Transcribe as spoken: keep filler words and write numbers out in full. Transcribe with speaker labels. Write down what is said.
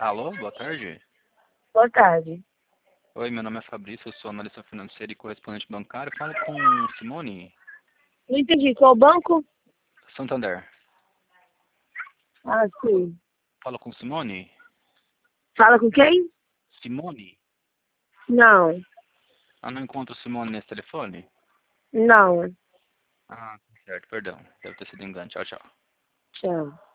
Speaker 1: Alô, boa tarde.
Speaker 2: Boa tarde.
Speaker 1: Oi, meu nome é Fabrício, eu sou analista financeiro e correspondente bancário. Falo com Simone.
Speaker 2: Não entendi. Qual banco?
Speaker 1: Santander.
Speaker 2: Ah, sim.
Speaker 1: Falo com Simone?
Speaker 2: Fala com quem?
Speaker 1: Simone?
Speaker 2: Não.
Speaker 1: Ah, não encontro Simone nesse telefone?
Speaker 2: Não.
Speaker 1: Ah, certo, perdão. Deve ter sido engano. Tchau, tchau.
Speaker 2: Tchau.